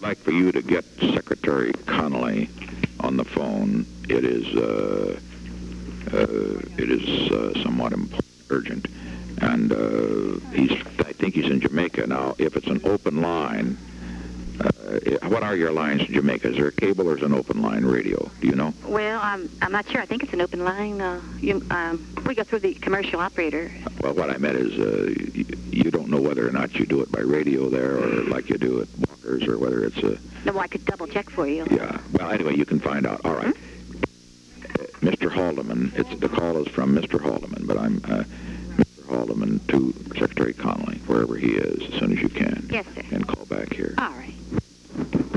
like for you to get Secretary Connolly on the phone. It is somewhat urgent, and I think he's in Jamaica now. If it's an open line, what are your lines in Jamaica? Is there a cable or is it an open line radio? Do you know? Well, I'm not sure. I think it's an open line. We go through the commercial operator. Well, what I meant is you don't know whether or not you do it by radio there or like you do at Walker's or whether it's a... No, I could double check for you. Yeah. Well, anyway, you can find out. All right. Mr. Haldeman, the call is from Mr. Haldeman, but I'm Mr. Haldeman to Secretary Connolly, wherever he is, as soon as you can. Yes, sir. And call back here. All right.